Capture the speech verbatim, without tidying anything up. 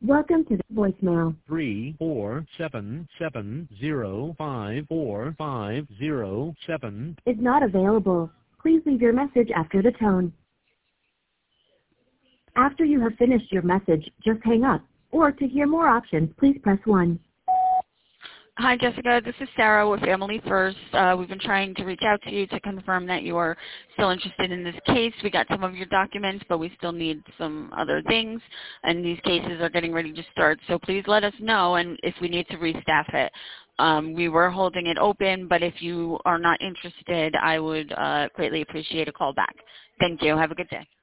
Welcome to the voicemail. three four seven seven zero five four five zero seven Is not available. Please leave your message after the tone. After you have finished your message, just hang up. Or to hear more options, please press one. Hi, Jessica. This is Sarah with Family First. Uh, we've been trying to reach out to you to confirm that you are still interested in this case. We got some of your documents, but we still need some other things, and these cases are getting ready to start. So please let us know, and if we need to restaff it. Um, we were holding it open, but if you are not interested, I would uh, greatly appreciate a call back. Thank you. Have a good day.